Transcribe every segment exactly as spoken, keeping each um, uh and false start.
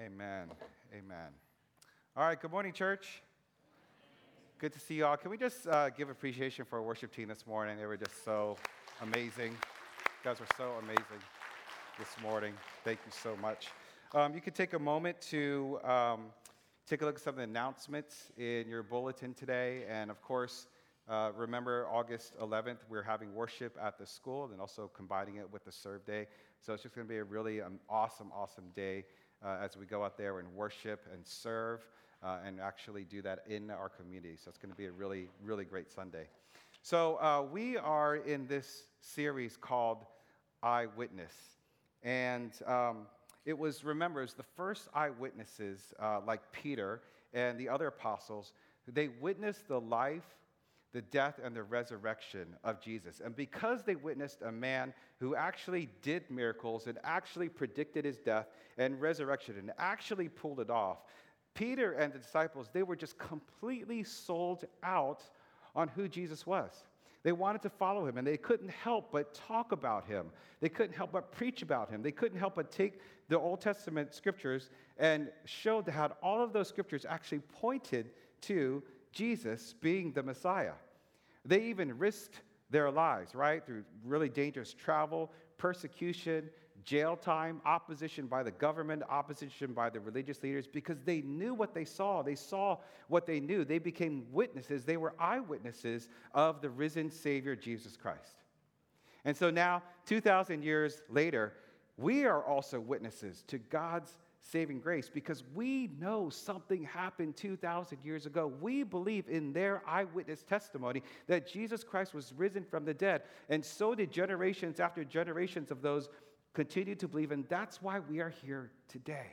Amen. Amen. All right, good morning, church. Good to see you all. Can we just uh, give appreciation for our worship team this morning? They were just so amazing. You guys were so amazing this morning. Thank you so much. Um, you can take a moment to um, take a look at some of the announcements in your bulletin today. And of course, uh, remember August eleventh, we're having worship at the school and also combining it with the Serve Day. So it's just going to be a really um, awesome, awesome day uh, as we go out there and worship and serve uh, and actually do that in our community. So it's going to be a really, really great Sunday. So uh, we are in this series called Eyewitness. And um, it was, remember, it was the first eyewitnesses uh, like Peter and the other apostles. They witnessed the life, the death, and the resurrection of Jesus. And because they witnessed a man who actually did miracles and actually predicted his death and resurrection and actually pulled it off, Peter and the disciples, they were just completely sold out on who Jesus was. They wanted to follow him, and they couldn't help but talk about him. They couldn't help but preach about him. They couldn't help but take the Old Testament scriptures and show how all of those scriptures actually pointed to Jesus being the Messiah. They even risked their lives, right, through really dangerous travel, persecution, jail time, opposition by the government, opposition by the religious leaders, because they knew what they saw. They saw what they knew. They became witnesses. They were eyewitnesses of the risen Savior, Jesus Christ. And so now, two thousand years later, we are also witnesses to God's saving grace because we know something happened two thousand years ago. We believe in their eyewitness testimony that Jesus Christ was risen from the dead, and so did generations after generations of those continue to believe, and that's why we are here today,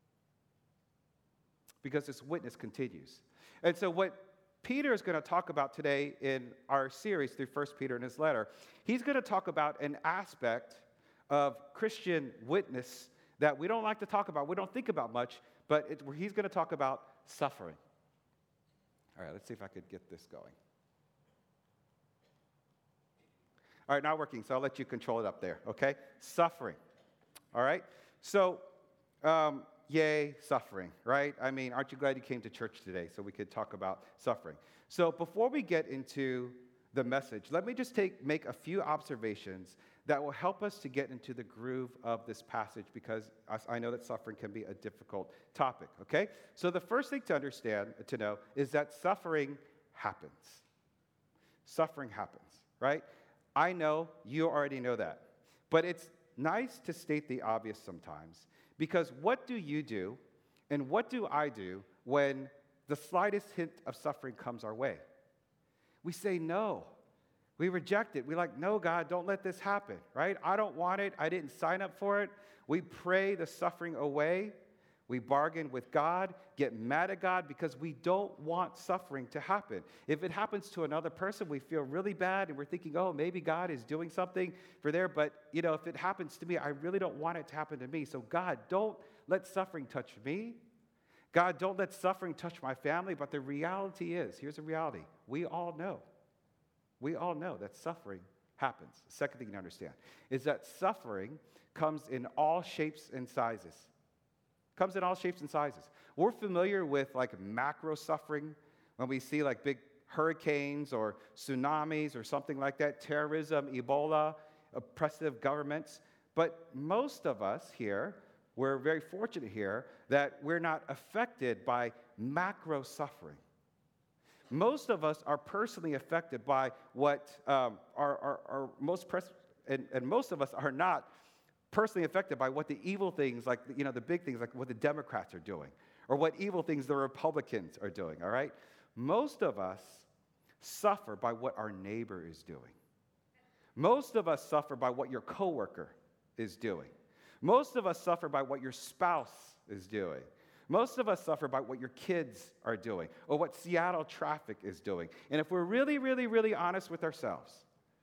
because this witness continues. And so what Peter is going to talk about today in our series through First Peter in his letter, he's going to talk about an aspect of Christian witness that we don't like to talk about, we don't think about much, but it, he's going to talk about suffering. All right, let's see if I could get this going. All right, not working, so I'll let you control it up there, okay? Suffering, all right? So, um, yay, suffering, right? I mean, aren't you glad you came to church today so we could talk about suffering? So before we get into the message, let me just take make a few observations that will help us to get into the groove of this passage, because I know that suffering can be a difficult topic, okay? So the first thing to understand, to know, is that suffering happens. Suffering happens, right? I know you already know that, but it's nice to state the obvious sometimes, because what do you do and what do I do when the slightest hint of suffering comes our way? We say no. We reject it. We're like, no, God, don't let this happen, right? I don't want it. I didn't sign up for it. We pray the suffering away. We bargain with God, get mad at God because we don't want suffering to happen. If it happens to another person, we feel really bad and we're thinking, oh, maybe God is doing something for there. But, you know, if it happens to me, I really don't want it to happen to me. So, God, don't let suffering touch me. God, don't let suffering touch my family. But the reality is, here's the reality. We all know. We all know that suffering happens. The second thing you understand is that suffering comes in all shapes and sizes. Comes in all shapes and sizes. We're familiar with like macro suffering when we see like big hurricanes or tsunamis or something like that, terrorism, Ebola, oppressive governments. But most of us here, we're very fortunate here that we're not affected by macro suffering. Most of us are personally affected by what um, are, are, are most, pres- and, and most of us are not personally affected by what the evil things, like, you know, the big things, like what the Democrats are doing, or what evil things the Republicans are doing, all right? Most of us suffer by what our neighbor is doing. Most of us suffer by what your coworker is doing. Most of us suffer by what your spouse is doing. Most of us suffer by what your kids are doing, or what Seattle traffic is doing. And if we're really, really, really honest with ourselves,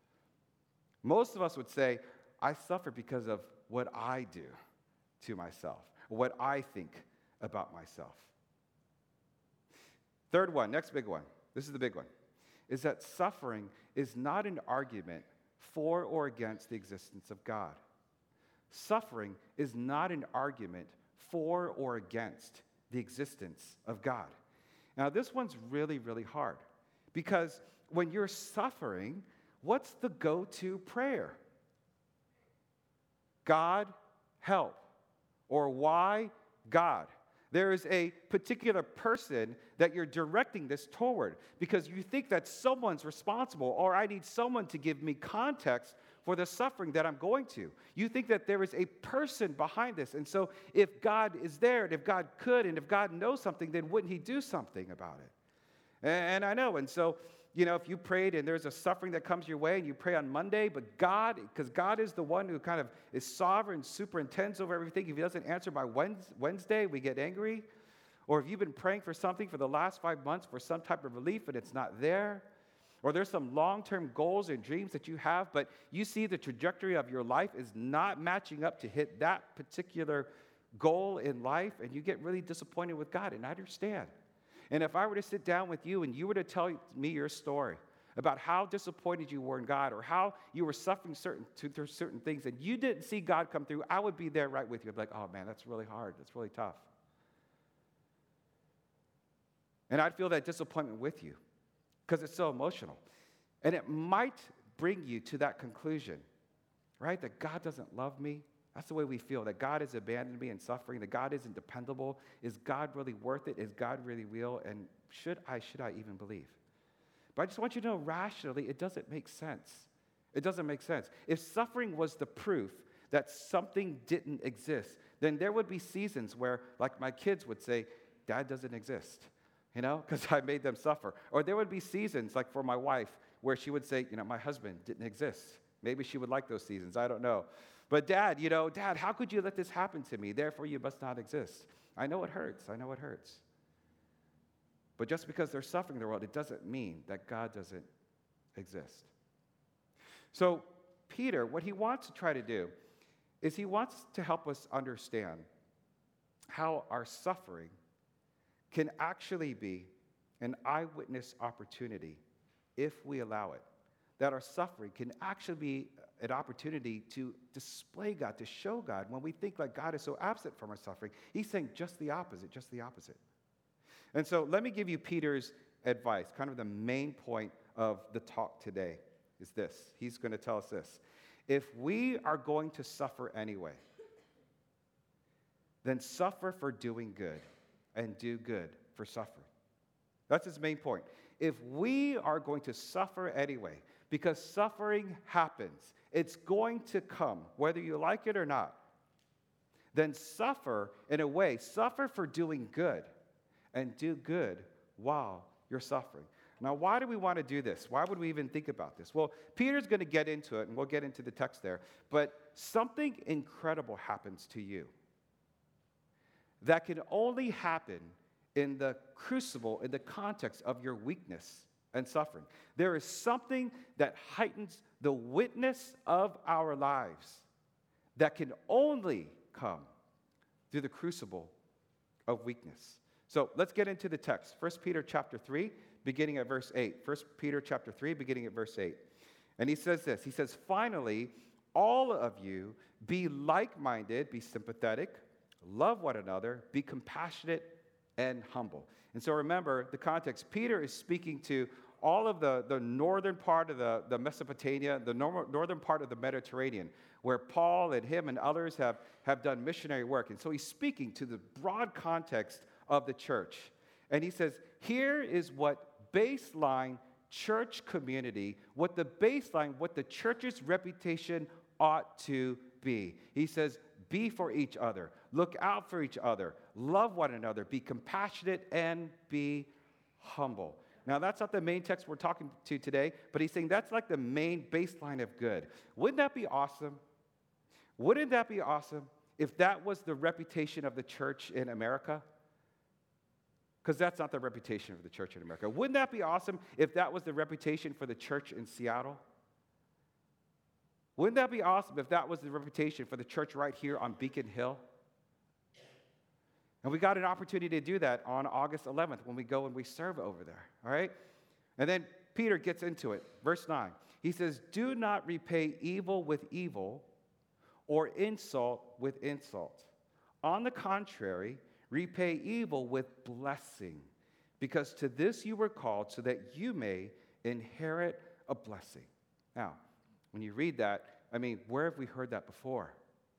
most of us would say, I suffer because of what I do to myself, what I think about myself. Third one, next big one, this is the big one, is that suffering is not an argument for or against the existence of God. Suffering is not an argument for or against the existence of God. Now, this one's really, really hard because when you're suffering, what's the go-to prayer? God, help. Or why God? There is a particular person that you're directing this toward because you think that someone's responsible, or I need someone to give me context for the suffering that I'm going to. You think that there is a person behind this. And so if God is there, and if God could, and if God knows something, then wouldn't he do something about it? And I know. And so, you know, if you prayed and there's a suffering that comes your way and you pray on Monday, but God, because God is the one who kind of is sovereign, superintends over everything. If he doesn't answer by Wednesday, we get angry. Or if you've been praying for something for the last five months for some type of relief and it's not there, or there's some long-term goals and dreams that you have, but you see the trajectory of your life is not matching up to hit that particular goal in life, and you get really disappointed with God, and I understand. And if I were to sit down with you and you were to tell me your story about how disappointed you were in God or how you were suffering certain, through certain things and you didn't see God come through, I would be there right with you. I'd be like, oh man, that's really hard. That's really tough. And I'd feel that disappointment with you because it's so emotional. And it might bring you to that conclusion, right? That God doesn't love me. That's the way we feel, that God has abandoned me in suffering, that God isn't dependable. Is God really worth it? Is God really real? And should I, should I even believe? But I just want you to know, rationally, it doesn't make sense. It doesn't make sense. If suffering was the proof that something didn't exist, then there would be seasons where, like my kids would say, Dad doesn't exist, you know, because I made them suffer. Or there would be seasons, like for my wife, where she would say, you know, my husband didn't exist. Maybe she would like those seasons. I don't know. But Dad, you know, Dad, how could you let this happen to me? Therefore, you must not exist. I know it hurts. I know it hurts. But just because there's suffering in the world, it doesn't mean that God doesn't exist. So Peter, what he wants to try to do is he wants to help us understand how our suffering can actually be an eyewitness opportunity if we allow it. That our suffering can actually be an opportunity to display God, to show God. When we think like God is so absent from our suffering, he's saying just the opposite, just the opposite. And so let me give you Peter's advice. Kind of the main point of the talk today is this. He's going to tell us this. If we are going to suffer anyway, then suffer for doing good and do good for suffering. That's his main point. If we are going to suffer anyway, because suffering happens, it's going to come, whether you like it or not, then suffer in a way, suffer for doing good, and do good while you're suffering. Now, why do we want to do this? Why would we even think about this? Well, Peter's going to get into it, and we'll get into the text there, but something incredible happens to you that can only happen in the crucible, in the context of your weakness and suffering. There is something that heightens the witness of our lives that can only come through the crucible of weakness. So let's get into the text. First Peter chapter three, beginning at verse eight. First Peter chapter three, beginning at verse eight. And he says this. He says, finally, all of you be like-minded, be sympathetic, love one another, be compassionate and humble. And so remember the context. Peter is speaking to all of the, the northern part of the, the Mesopotamia, the nor- northern part of the Mediterranean, where Paul and him and others have, have done missionary work. And so he's speaking to the broad context of the church. And he says, here is what baseline church community, what the baseline, what the church's reputation ought to be. He says, be for each other, look out for each other, love one another, be compassionate, and be humble. Now, that's not the main text we're talking to today, but he's saying that's like the main baseline of good. Wouldn't that be awesome? Wouldn't that be awesome if that was the reputation of the church in America? Because that's not the reputation of the church in America. Wouldn't that be awesome if that was the reputation for the church in Seattle? Wouldn't that be awesome if that was the reputation for the church right here on Beacon Hill? And we got an opportunity to do that on August eleventh when we go and we serve over there, all right? And then Peter gets into it. Verse nine, he says, do not repay evil with evil or insult with insult. On the contrary, repay evil with blessing, because to this you were called, so that you may inherit a blessing. Now, when you read that, I mean, where have we heard that before?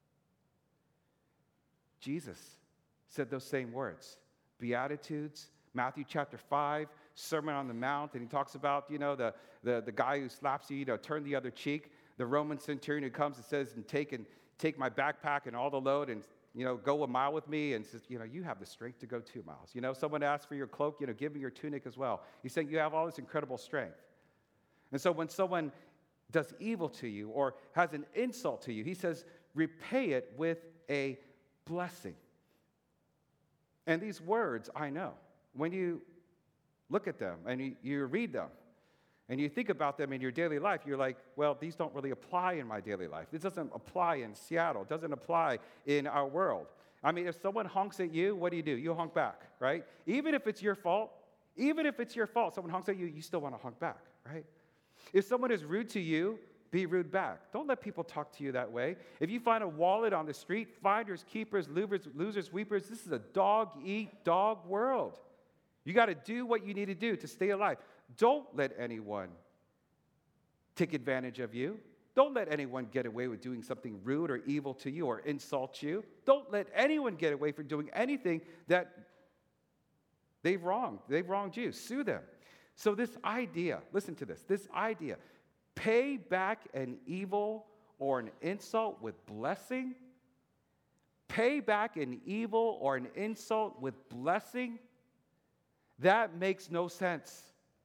Jesus said those same words. Beatitudes, Matthew chapter five, Sermon on the Mount, and he talks about, you know, the, the, the guy who slaps you, you know, turn the other cheek. The Roman centurion who comes and says, and take, and take my backpack and all the load and, you know, go a mile with me, and says, you know, you have the strength to go two miles. You know, someone asks for your cloak, you know, give me your tunic as well. He's saying you have all this incredible strength. And so when someone does evil to you or has an insult to you, he says, repay it with a blessing. And these words, I know, when you look at them and you, you read them and you think about them in your daily life, you're like, well, these don't really apply in my daily life. This doesn't apply in Seattle. It doesn't apply in our world. I mean, if someone honks at you, what do you do? You honk back, right? Even if it's your fault, even if it's your fault, someone honks at you, you still want to honk back, right? If someone is rude to you, be rude back. Don't let people talk to you that way. If you find a wallet on the street, finders, keepers, losers, losers, weepers, this is a dog-eat-dog world. You got to do what you need to do to stay alive. Don't let anyone take advantage of you. Don't let anyone get away with doing something rude or evil to you or insult you. Don't let anyone get away from doing anything that they've wronged. They've wronged you. Sue them. So this idea, listen to this, this idea, pay back an evil or an insult with blessing, pay back an evil or an insult with blessing, that makes no sense.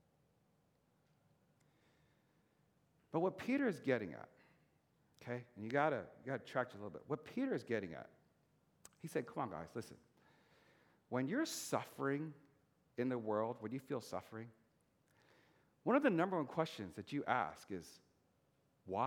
But what Peter is getting at, okay, and you gotta, you gotta track it a little bit. What Peter is getting at, he said, come on guys, listen. When you're suffering in the world, when you feel suffering, one of the number one questions that you ask is, why?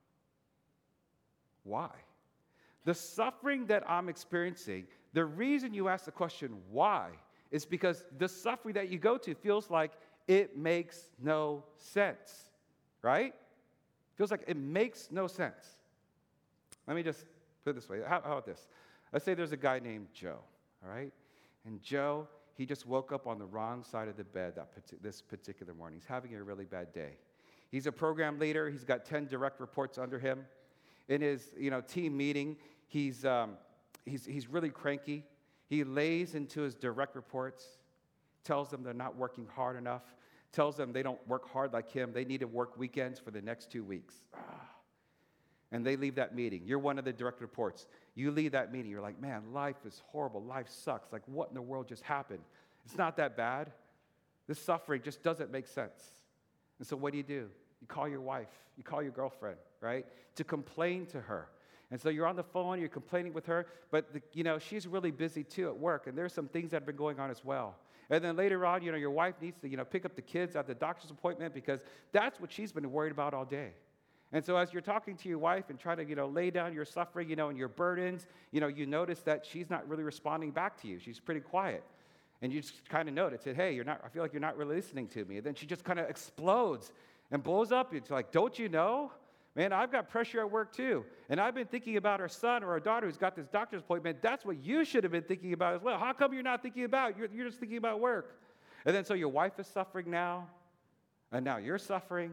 Why? The suffering that I'm experiencing, the reason you ask the question, why, is because the suffering that you go to feels like it makes no sense, right? Feels like it makes no sense. Let me just put it this way. How, how about this? Let's say there's a guy named Joe, all right? And Joe, he just woke up on the wrong side of the bed that this particular morning. He's having a really bad day. He's a program leader. He's got ten direct reports under him. In his, you know, team meeting, he's, um, he's, he's really cranky. He lays into his direct reports, tells them they're not working hard enough, tells them they don't work hard like him. They need to work weekends for the next two weeks. Ah. And they leave that meeting. You're one of the direct reports. You leave that meeting. You're like, man, life is horrible. Life sucks. Like, what in the world just happened? It's not that bad. This suffering just doesn't make sense. And so what do you do? You call your wife. You call your girlfriend, right, to complain to her. And so you're on the phone. You're complaining with her. But, the, you know, she's really busy, too, at work. And there's some things that have been going on as well. And then later on, you know, your wife needs to, you know, pick up the kids at the doctor's appointment because that's what she's been worried about all day. And so as you're talking to your wife and trying to, you know, lay down your suffering, you know, and your burdens, you know, you notice that she's not really responding back to you. She's pretty quiet. And you just kind of notice it. Hey, you're not, I feel like you're not really listening to me. And then she just kind of explodes and blows up. It's like, don't you know? Man, I've got pressure at work too. And I've been thinking about our son or our daughter who's got this doctor's appointment. That's what you should have been thinking about as well. How come you're not thinking about? You're, you're just thinking about work. And then so your wife is suffering now. And now you're suffering.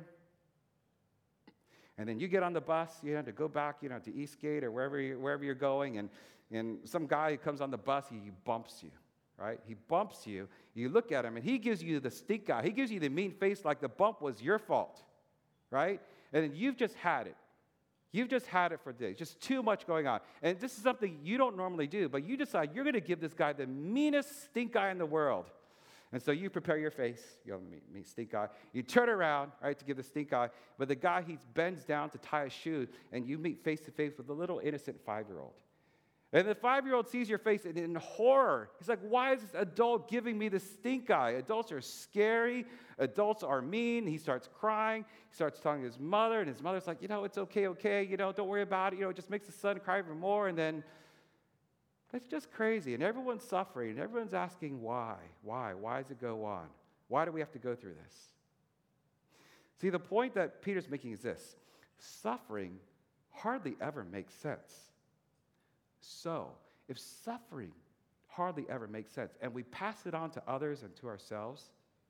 And then you get on the bus, you know, to go back, you know, to Eastgate or wherever, you, wherever you're going. And, and some guy who comes on the bus, he, he bumps you, right? He bumps you. You look at him, and he gives you the stink eye. He gives you the mean face like the bump was your fault, right? And then you've just had it. You've just had it for days. Just too much going on. And this is something you don't normally do, but you decide you're going to give this guy the meanest stink eye in the world. And so you prepare your face, you know, me, me, stink eye. You turn around, right, to give the stink eye. But the guy, he bends down to tie a shoe, and you meet face to face with a little innocent five-year-old. And the five-year-old sees your face, and in horror, he's like, why is this adult giving me the stink eye? Adults are scary. Adults are mean. He starts crying. He starts telling his mother, and his mother's like, you know, it's okay, okay. You know, don't worry about it. You know, it just makes the son cry even more. And then it's just crazy. And everyone's suffering, and everyone's asking why. Why? Why does it go on? Why do we have to go through this? See, the point that Peter's making is this. Suffering hardly ever makes sense. So, if suffering hardly ever makes sense and we pass it on to others and to ourselves,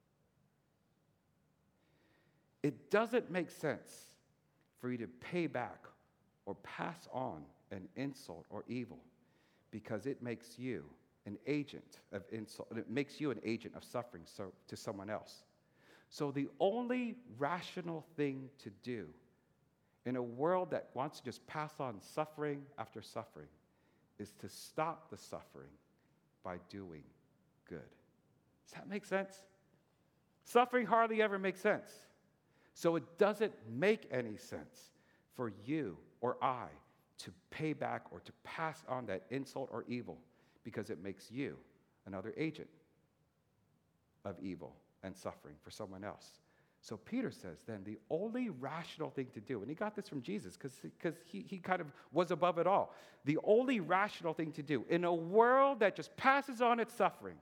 it doesn't make sense for you to pay back or pass on an insult or evil because it makes you an agent of insult. It makes you an agent of suffering so, to someone else. So the only rational thing to do in a world that wants to just pass on suffering after suffering is to stop the suffering by doing good. Does that make sense? Suffering hardly ever makes sense. So it doesn't make any sense for you or I to pay back or to pass on that insult or evil because it makes you another agent of evil and suffering for someone else. So Peter says then the only rational thing to do, and he got this from Jesus because he, he kind of was above it all. The only rational thing to do in a world that just passes on its suffering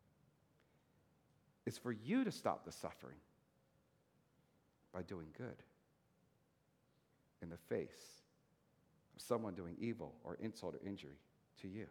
is for you to stop the suffering by doing good in the face of someone doing evil or insult or injury to you.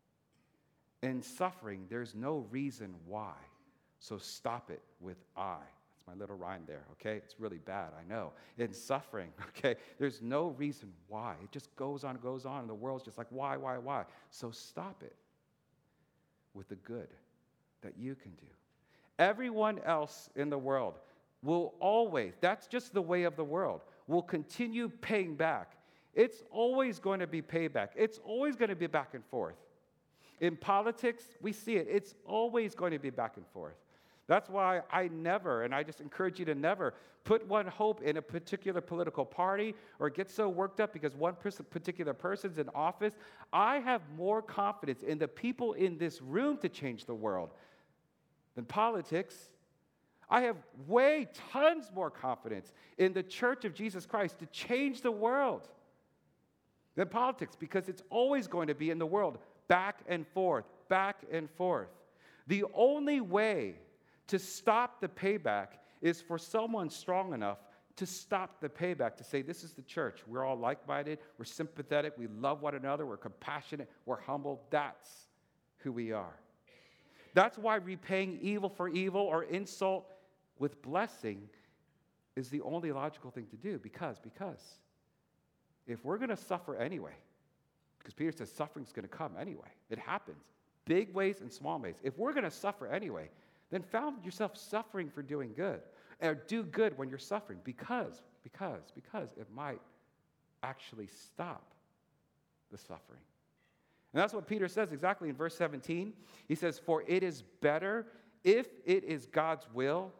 In suffering, there's no reason why, so stop it with I. That's my little rhyme there, okay? It's really bad, I know. In suffering, okay, there's no reason why. It just goes on and goes on, and the world's just like, why, why, why? So stop it with the good that you can do. Everyone else in the world will always, that's just the way of the world, will continue paying back. It's always going to be payback. It's always going to be back and forth. In politics, we see it. It's always going to be back and forth. That's why I never, and I just encourage you to never, put one hope in a particular political party or get so worked up because one particular person's in office. I have more confidence in the people in this room to change the world than politics. I have way, tons more confidence in the Church of Jesus Christ to change the world than politics because it's always going to be in the world back and forth, back and forth. The only way to stop the payback is for someone strong enough to stop the payback, to say, this is the church. We're all like-minded. We're sympathetic. We love one another. We're compassionate. We're humble. That's who we are. That's why repaying evil for evil or insult with blessing is the only logical thing to do. Because, because if we're going to suffer anyway, because Peter says suffering's going to come anyway. It happens. Big ways and small ways. If we're going to suffer anyway, then found yourself suffering for doing good. Or do good when you're suffering because, because, because it might actually stop the suffering. And that's what Peter says exactly in verse seventeen. He says, for it is better if it is God's will,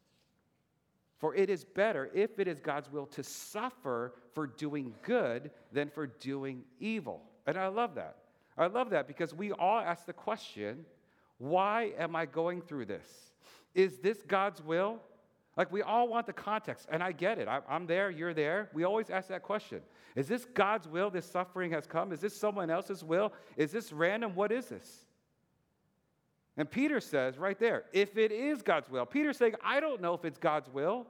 for it is better if it is God's will to suffer for doing good than for doing evil. And I love that. I love that because we all ask the question, why am I going through this? Is this God's will? Like we all want the context, and I get it. I, I'm there, you're there. We always ask that question. Is this God's will this suffering has come? Is this someone else's will? Is this random? What is this? And Peter says right there, if it is God's will. Peter's saying, I don't know if it's God's will.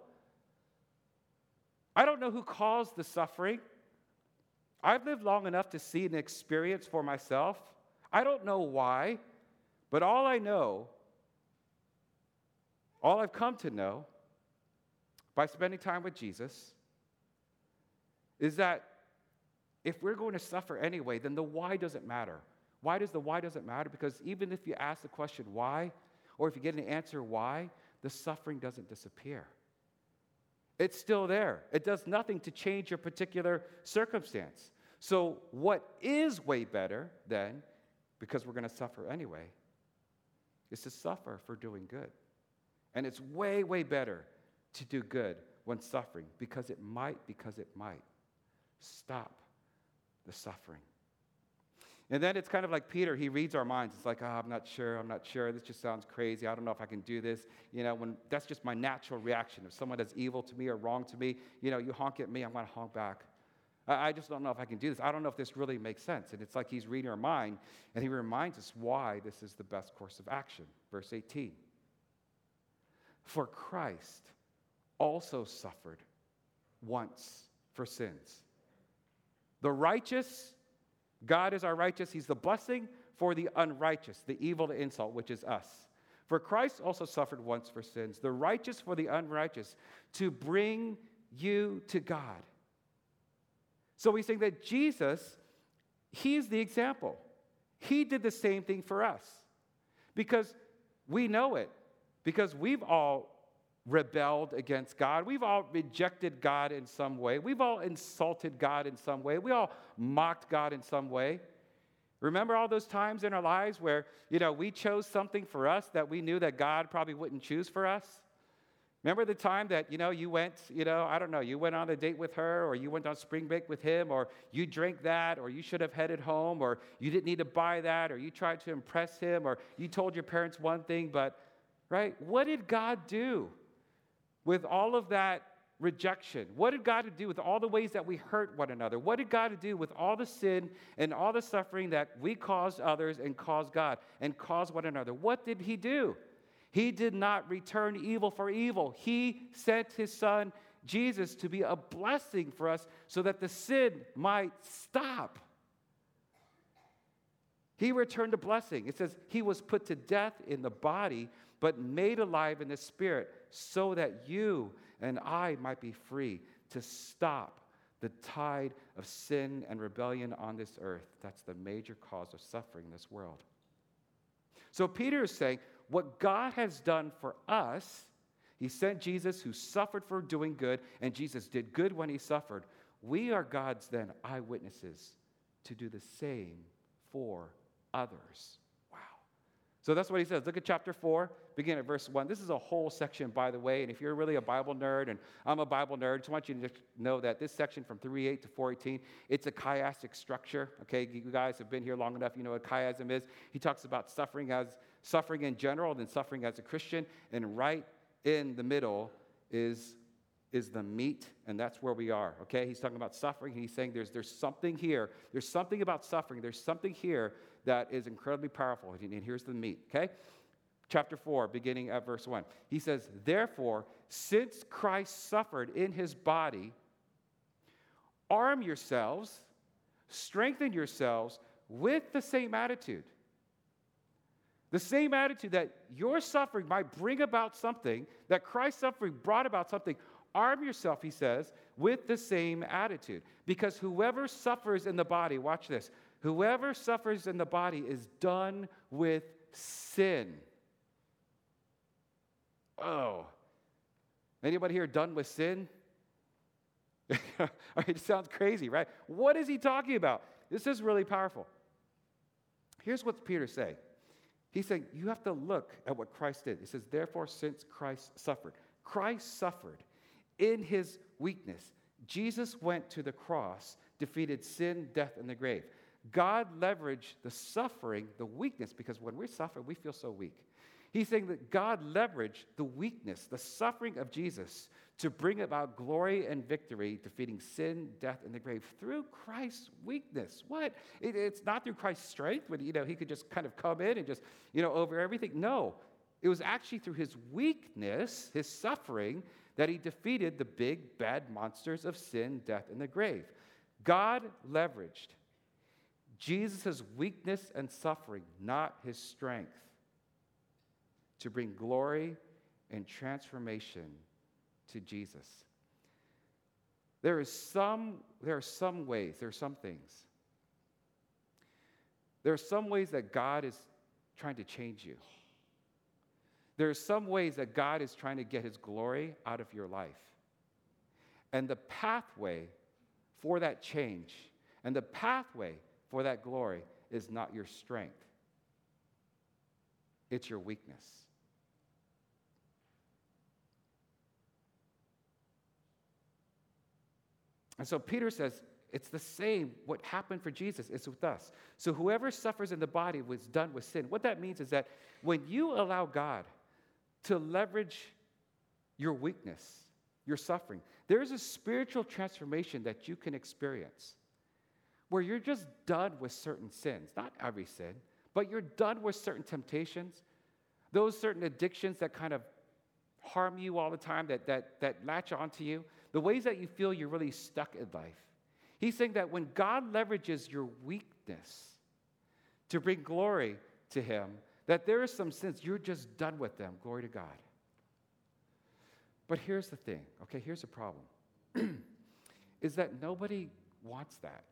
I don't know who caused the suffering. I've lived long enough to see and experience for myself. I don't know why, but all I know, all I've come to know by spending time with Jesus is that if we're going to suffer anyway, then the why doesn't matter. Why does the why doesn't matter? Because even if you ask the question why, or if you get an answer why, the suffering doesn't disappear. It's still there. It does nothing to change your particular circumstance. So what is way better then, because we're going to suffer anyway, is to suffer for doing good. And it's way, way better to do good when suffering because it might, because it might stop the suffering. And then it's kind of like Peter, he reads our minds. It's like, oh, I'm not sure, I'm not sure. This just sounds crazy. I don't know if I can do this. You know, when that's just my natural reaction. If someone does evil to me or wrong to me, you know, you honk at me, I'm going to honk back. I, I just don't know if I can do this. I don't know if this really makes sense. And it's like he's reading our mind, and he reminds us why this is the best course of action. Verse eighteen. For Christ also suffered once for sins. The righteous God is our righteous. He's the blessing for the unrighteous, the evil, the insult, which is us. For Christ also suffered once for sins, the righteous for the unrighteous, to bring you to God. So we saying that Jesus, he's the example. He did the same thing for us because we know it, because we've all rebelled against God. We've all rejected God in some way. We've all insulted God in some way. We all mocked God in some way. Remember all those times in our lives where, you know, we chose something for us that we knew that God probably wouldn't choose for us? Remember the time that, you know, you went, you know, I don't know, you went on a date with her, or you went on spring break with him, or you drank that, or you should have headed home, or you didn't need to buy that, or you tried to impress him, or you told your parents one thing, but, right? What did God do with all of that rejection? What did God do with all the ways that we hurt one another? What did God do with all the sin and all the suffering that we caused others and caused God and caused one another? What did he do? He did not return evil for evil. He sent his son, Jesus, to be a blessing for us so that the sin might stop. He returned a blessing. It says he was put to death in the body, but made alive in the spirit, so that you and I might be free to stop the tide of sin and rebellion on this earth. That's the major cause of suffering in this world. So Peter is saying, what God has done for us, he sent Jesus who suffered for doing good, and Jesus did good when he suffered. We are God's then eyewitnesses to do the same for others. Wow. So that's what he says. Look at chapter four, begin at verse one. This is a whole section, by the way, and if you're really a Bible nerd, and I'm a Bible nerd, I just want you to know that this section from three eight to four eighteen, it's a chiastic structure. Okay, you guys have been here long enough, you know what chiasm is. He talks about suffering as suffering in general, then suffering as a Christian, and right in the middle is, is the meat, and that's where we are, okay? He's talking about suffering, and he's saying there's, there's something here, there's something about suffering, there's something here that is incredibly powerful, and here's the meat, okay? Chapter four, beginning at verse one. He says, therefore, since Christ suffered in his body, arm yourselves, strengthen yourselves with the same attitude. The same attitude that your suffering might bring about something, that Christ's suffering brought about something. Arm yourself, he says, with the same attitude. Because whoever suffers in the body, watch this, whoever suffers in the body is done with sin. Oh. Anybody here done with sin? I mean, it sounds crazy, right? What is he talking about? This is really powerful. Here's what Peter saying. He's saying, you have to look at what Christ did. He says, therefore, since Christ suffered. Christ suffered in his weakness. Jesus went to the cross, defeated sin, death, and the grave. God leveraged the suffering, the weakness, because when we suffer, we feel so weak. He's saying that God leveraged the weakness, the suffering of Jesus to bring about glory and victory, defeating sin, death, and the grave through Christ's weakness. What? It, it's not through Christ's strength when, you know, he could just kind of come in and just, you know, over everything. No, it was actually through his weakness, his suffering, that he defeated the big, bad monsters of sin, death, and the grave. God leveraged Jesus' weakness and suffering, not his strength, to bring glory and transformation to Jesus. There is some, there are some ways, there are some things. There are some ways that God is trying to change you. There are some ways that God is trying to get his glory out of your life. And the pathway for that change and the pathway for that glory is not your strength. It's your weakness. And so Peter says, it's the same. What happened for Jesus is with us. So whoever suffers in the body was done with sin. What that means is that when you allow God to leverage your weakness, your suffering, there's a spiritual transformation that you can experience where you're just done with certain sins. Not every sin, but you're done with certain temptations, those certain addictions that kind of harm you all the time, that, that, that latch onto you, the ways that you feel you're really stuck in life. He's saying that when God leverages your weak weakness to bring glory to him, that there are some sins, you're just done with them. Glory to God. But here's the thing, okay, here's the problem, is that nobody wants that.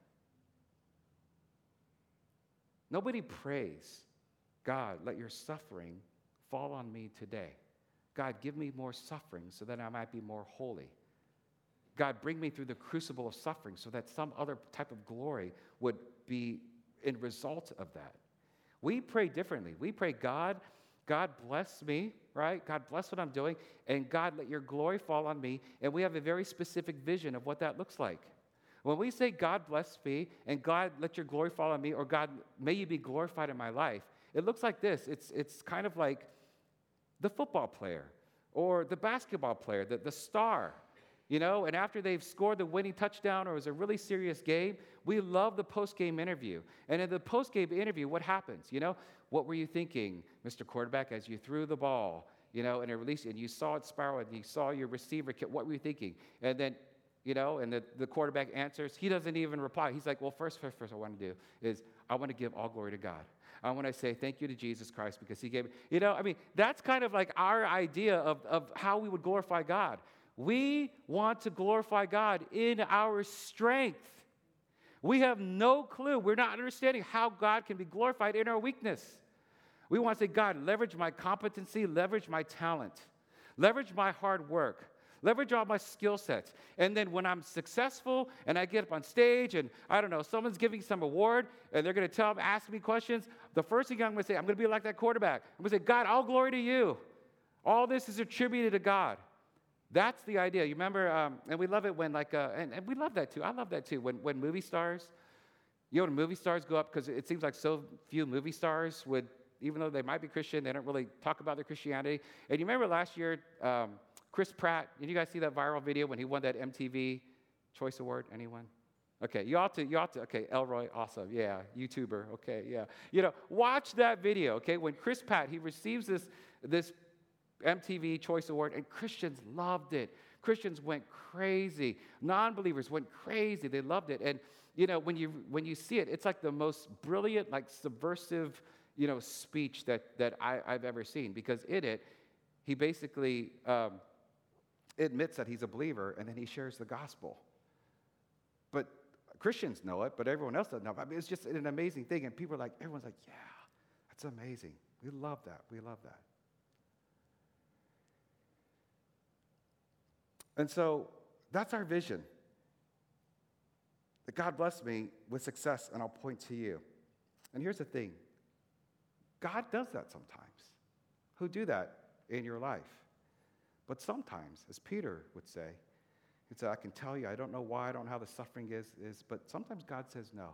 Nobody prays, God, let your suffering fall on me today. God, give me more suffering so that I might be more holy. God, bring me through the crucible of suffering so that some other type of glory would be in result of that. We pray differently. We pray, God, God bless me, right? God bless what I'm doing, and God, let your glory fall on me, and we have a very specific vision of what that looks like. When we say, God bless me, and God, let your glory fall on me, or God, may you be glorified in my life, it looks like this. It's, it's kind of like the football player or the basketball player, the, the star, you know, and after they've scored the winning touchdown or it was a really serious game, we love the post-game interview. And in the post-game interview, what happens? You know, what were you thinking, Mister Quarterback, as you threw the ball, you know, and it released, and you saw it spiral, and you saw your receiver, what were you thinking? And then, you know, and the, the quarterback answers. He doesn't even reply. He's like, well, first, first, first I want to do is I want to give all glory to God. I want to say thank you to Jesus Christ because he gave it. You know, I mean, that's kind of like our idea of, of how we would glorify God. We want to glorify God in our strength. We have no clue. We're not understanding how God can be glorified in our weakness. We want to say, God, leverage my competency, leverage my talent, leverage my hard work, leverage all my skill sets. And then when I'm successful and I get up on stage and, I don't know, someone's giving some award and they're going to tell, ask me questions, the first thing I'm going to say, I'm going to be like that quarterback. I'm going to say, God, all glory to you. All this is attributed to God. That's the idea. You remember, um, and we love it when like, uh, and, and we love that too. I love that too. When, when movie stars, you know, when movie stars go up, because it seems like so few movie stars would, even though they might be Christian, they don't really talk about their Christianity. And you remember last year, um, Chris Pratt, did you guys see that viral video when he won that M T V Choice Award? Anyone? Okay, you ought to, you ought to, okay, Elroy, awesome, yeah, YouTuber, okay, yeah. You know, watch that video, okay, when Chris Pratt, he receives this, this M T V Choice Award, and Christians loved it. Christians went crazy. Non-believers went crazy. They loved it. And, you know, when you when you see it, it's like the most brilliant, like subversive, you know, speech that, that I, I've ever seen. Because in it, he basically um, admits that he's a believer, and then he shares the gospel. But Christians know it, but everyone else doesn't know it. I mean, it's just an amazing thing. And people are like, everyone's like, yeah, that's amazing. We love that. We love that. And so that's our vision. That God bless me with success, and I'll point to you. And here's the thing. God does that sometimes. He'll do that in your life. But sometimes, as Peter would say, he'd say, I can tell you, I don't know why, I don't know how the suffering is, is, but sometimes God says no.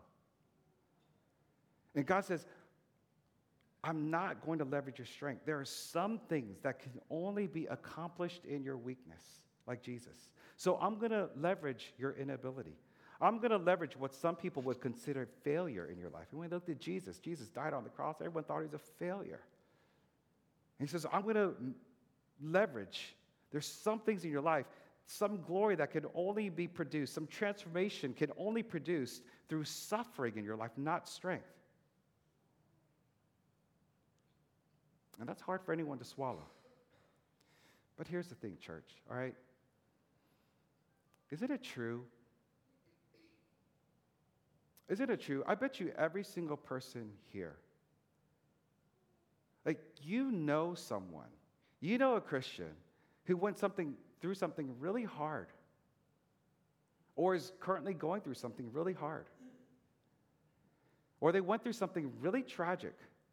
And God says, I'm not going to leverage your strength. There are some things that can only be accomplished in your weakness, like Jesus. So I'm going to leverage your inability. I'm going to leverage what some people would consider failure in your life. And when we looked at Jesus, Jesus died on the cross. Everyone thought he was a failure. And he says, I'm going to leverage. There's some things in your life, some glory that can only be produced, some transformation can only be produced through suffering in your life, not strength. And that's hard for anyone to swallow. But here's the thing, church, all right? Isn't it true? Isn't it true? I bet you every single person here, like you know someone, you know a Christian who went something through something really hard or is currently going through something really hard. Or they went through something really tragic.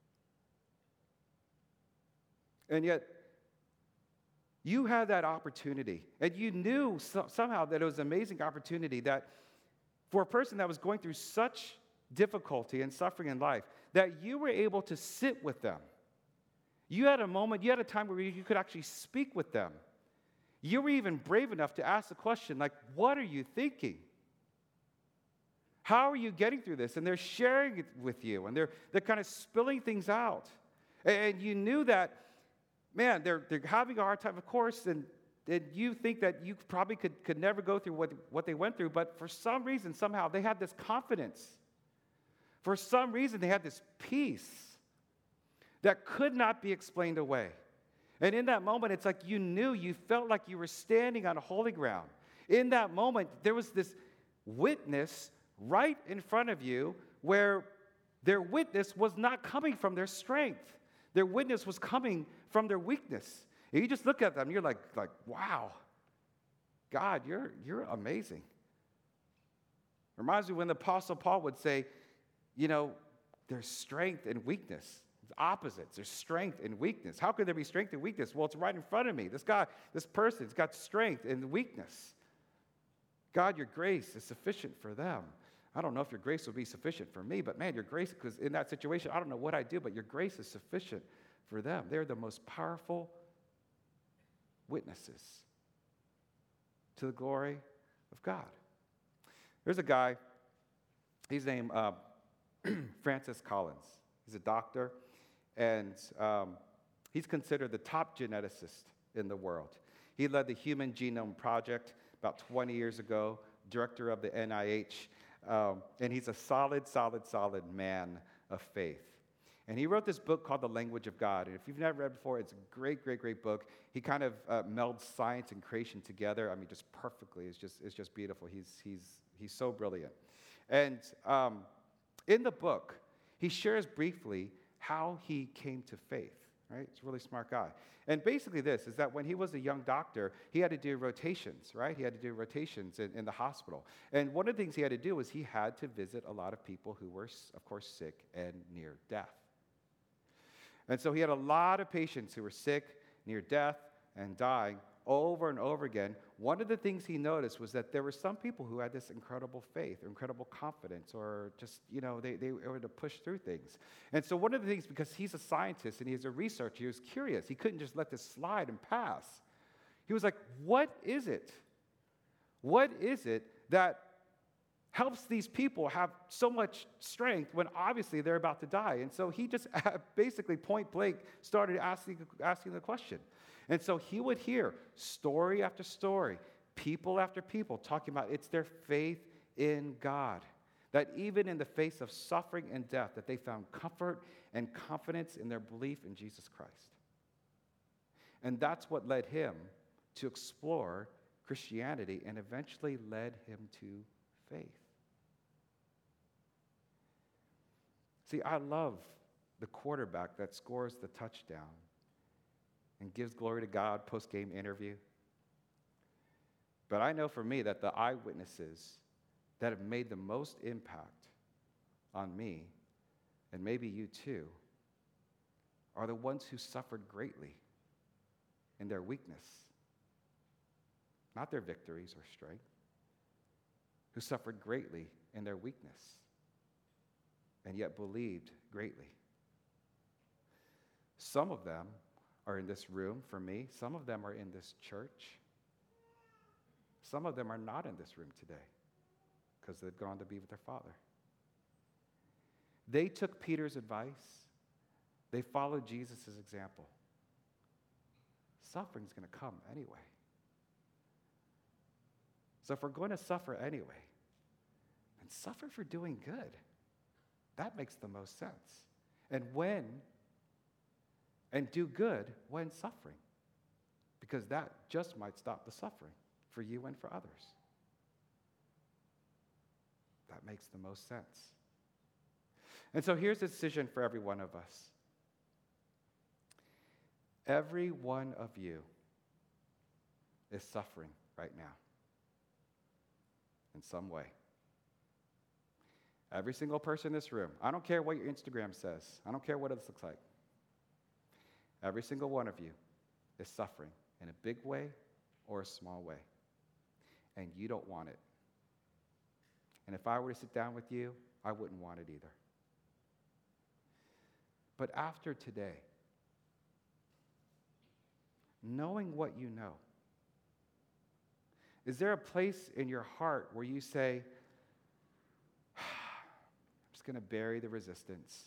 And yet, you had that opportunity, and you knew so- somehow that it was an amazing opportunity that for a person that was going through such difficulty and suffering in life, that you were able to sit with them. You had a moment, you had a time where you could actually speak with them. You were even brave enough to ask the question, like, what are you thinking? How are you getting through this? And they're sharing it with you, and they're, they're kind of spilling things out. And you knew that, man, they're, they're having a hard time, of course, and, and you think that you probably could, could never go through what, what they went through, but for some reason, somehow, they had this confidence. For some reason, they had this peace that could not be explained away. And in that moment, it's like you knew, you felt like you were standing on holy ground. In that moment, there was this witness right in front of you where their witness was not coming from their strength. Their witness was coming from their weakness. And you just look at them, you're like, like, wow, God, you're, you're amazing. Reminds me when the Apostle Paul would say, you know, there's strength and weakness. It's opposites. There's strength and weakness. How could there be strength and weakness? Well, it's right in front of me. This guy, this person's got strength and weakness. God, your grace is sufficient for them. I don't know if your grace will be sufficient for me, but man, your grace, because in that situation, I don't know what I do, but your grace is sufficient for them. They're the most powerful witnesses to the glory of God. There's a guy, he's named uh, Francis Collins. He's a doctor, and um, he's considered the top geneticist in the world. He led the Human Genome Project about twenty years ago, director of the N I H, um, and he's a solid, solid, solid man of faith. And he wrote this book called The Language of God. And if you've never read it before, it's a great, great, great book. He kind of uh, melds science and creation together. I mean, just perfectly. It's just, it's just beautiful. He's, he's, he's so brilliant. And um, in the book, he shares briefly how he came to faith. Right? He's a really smart guy. And basically this is that when he was a young doctor, he had to do rotations, right? He had to do rotations in, in the hospital. And one of the things he had to do was he had to visit a lot of people who were, of course, sick and near death. And so he had a lot of patients who were sick, near death, and dying over and over again. One of the things he noticed was that there were some people who had this incredible faith, or incredible confidence, or just, you know, they, they were able to push through things. And so one of the things, because he's a scientist and he's a researcher, he was curious. He couldn't just let this slide and pass. He was like, what is it? What is it that helps these people have so much strength when obviously they're about to die? And so he just basically point blank started asking, asking the question. And so he would hear story after story, people after people talking about it's their faith in God. That even in the face of suffering and death, that they found comfort and confidence in their belief in Jesus Christ. And that's what led him to explore Christianity and eventually led him to faith. See, I love the quarterback that scores the touchdown and gives glory to God post-game interview. But I know for me that the eyewitnesses that have made the most impact on me, and maybe you too, are the ones who suffered greatly in their weakness, not their victories or strength, who suffered greatly in their weakness and yet believed greatly. Some of them are in this room for me. Some of them are in this church. Some of them are not in this room today because they've gone to be with their Father. They took Peter's advice. They followed Jesus' example. Suffering's going to come anyway. So if we're going to suffer anyway, then suffer for doing good. That makes the most sense. And when And do good when suffering, because that just might stop the suffering for you and for others. That makes the most sense. And so here's the decision for every one of us. Every one of you is suffering right now in some way. Every single person in this room. I don't care what your Instagram says. I don't care what it looks like. Every single one of you is suffering in a big way or a small way. And you don't want it. And if I were to sit down with you, I wouldn't want it either. But after today, knowing what you know, is there a place in your heart where you say, I'm just going to bury the resistance.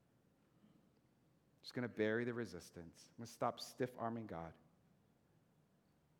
Just going to bury the resistance. I'm going to stop stiff-arming God.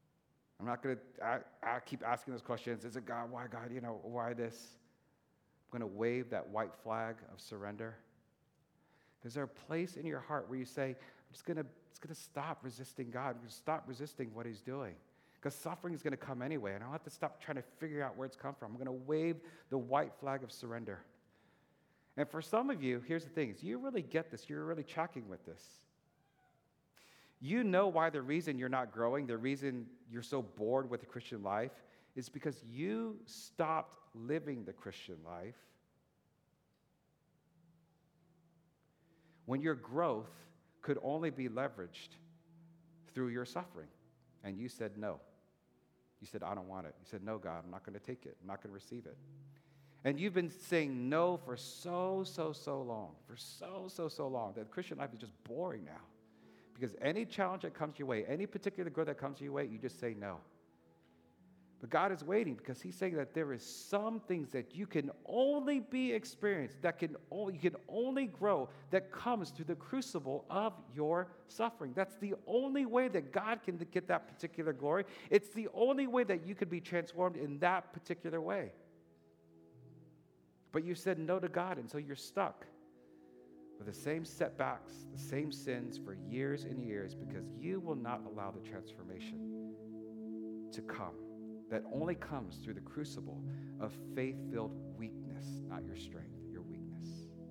I'm not going to I, I keep asking those questions. Is it God? Why God? You know, why this? I'm I'm going to wave that white flag of surrender? Is there a place in your heart where you say, I'm just going to, it's going to stop resisting God. I'm going to stop resisting what he's doing? Because suffering is going to come anyway, and I don't have to stop trying to figure out where it's come from. I'm going to wave the white flag of surrender. And for some of you, here's the thing, is you really get this. You're really tracking with this. You know why the reason you're not growing, the reason you're so bored with the Christian life, is because you stopped living the Christian life when your growth could only be leveraged through your suffering. And you said no. You said, I don't want it. You said, no, God, I'm not going to take it. I'm not going to receive it. And you've been saying no for so, so, so long, for so, so, so long, that Christian life is just boring now. Because any challenge that comes your way, any particular growth that comes your way, you just say no. But God is waiting because he's saying that there is some things that you can only be experienced, that can only, you can only grow, that comes through the crucible of your suffering. That's the only way that God can get that particular glory. It's the only way that you could be transformed in that particular way. But you said no to God, and so you're stuck with the same setbacks, the same sins for years and years, because you will not allow the transformation to come. That only comes through the crucible of faith-filled weakness, not your strength, your weakness.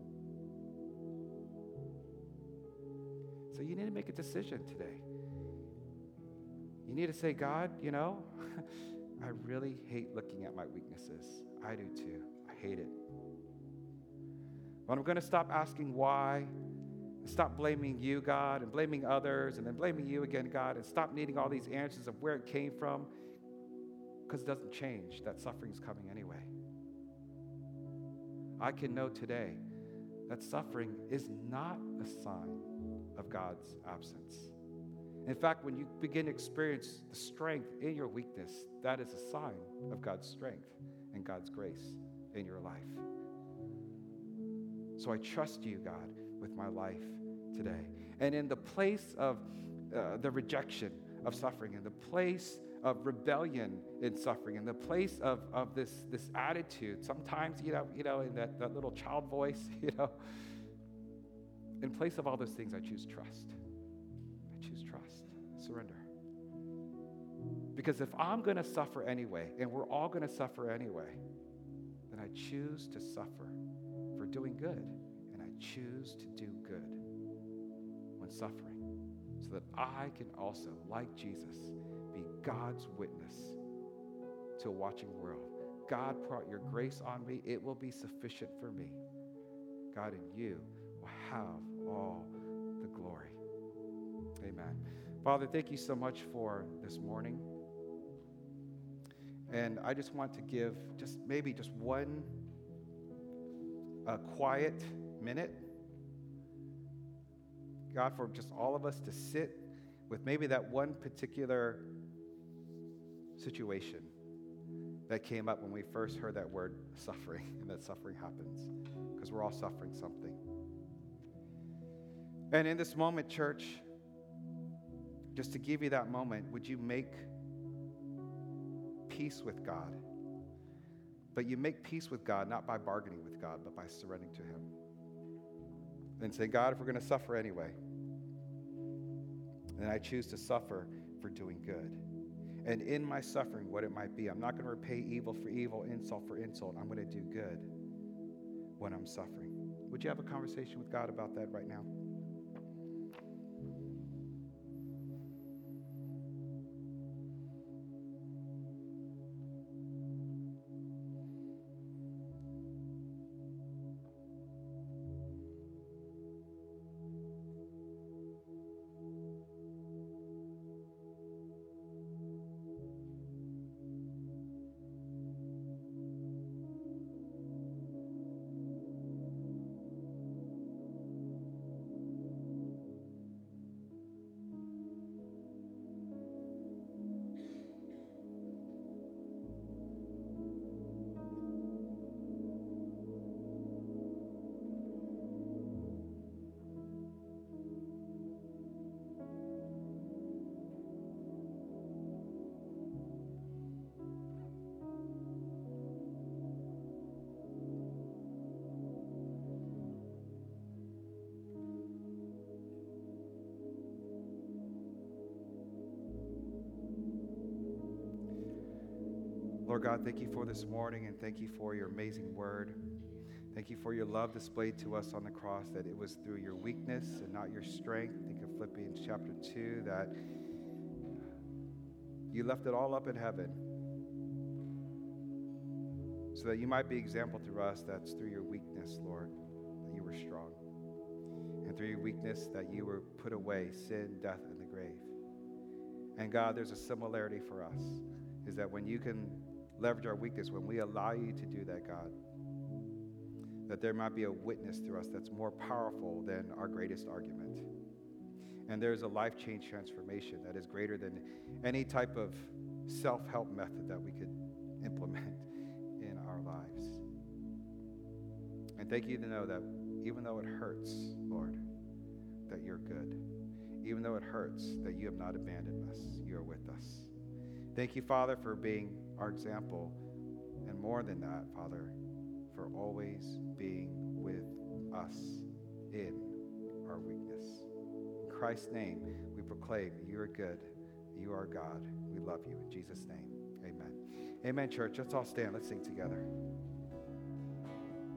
So you need to make a decision today. You need to say, God, you know, I really hate looking at my weaknesses. I do too. I hate it. But I'm going to stop asking why, and stop blaming you, God, and blaming others, and then blaming you again, God, and stop needing all these answers of where it came from, because it doesn't change. That suffering is coming anyway. I can know today that suffering is not a sign of God's absence. In fact, when you begin to experience the strength in your weakness, that is a sign of God's strength and God's grace in your life. So I trust you, God, with my life today. And in the place of uh, the rejection of suffering, in the place of rebellion in suffering, in the place of, of this, this attitude, sometimes, you know, you know, in that, that little child voice, you know, in place of all those things, I choose trust. I choose trust, surrender. Because if I'm going to suffer anyway, and we're all going to suffer anyway, then I choose to suffer for doing good, and I choose to do good when suffering, so that I can also, like Jesus, be God's witness to a watching world. God, pour out your grace on me. It will be sufficient for me. God, and you will have all the glory. Amen. Father, thank you so much for this morning. And I just want to give just maybe just one a quiet minute, God, for just all of us to sit with maybe that one particular situation that came up when we first heard that word suffering, and that suffering happens because we're all suffering something. And in this moment, church, just to give you that moment, would you make peace with God? But you make peace with God not by bargaining with God, but by surrendering to him. And saying, God, if we're going to suffer anyway, then I choose to suffer for doing good. And in my suffering, what it might be, I'm not going to repay evil for evil, insult for insult. I'm going to do good when I'm suffering. Would you have a conversation with God about that right now? Lord God, thank you for this morning, and thank you for your amazing word. Thank you for your love displayed to us on the cross, that it was through your weakness and not your strength. Think of Philippians chapter two, that you left it all up in heaven so that you might be example to us. That's through your weakness, Lord, that you were strong. And through your weakness that you were put away sin, death, and the grave. And God, there's a similarity for us, is that when you can leverage our weakness, when we allow you to do that, God, that there might be a witness through us that's more powerful than our greatest argument. And there's a life change transformation that is greater than any type of self-help method that we could implement in our lives. And thank you to know that even though it hurts, Lord, that you're good. Even though it hurts, that you have not abandoned us. You are with us. Thank you, Father, for being our example. And more than that, Father, for always being with us in our weakness. In Christ's name, we proclaim you are good, you are God. We love you. In Jesus' name, amen. Amen, church. Let's all stand. Let's sing together.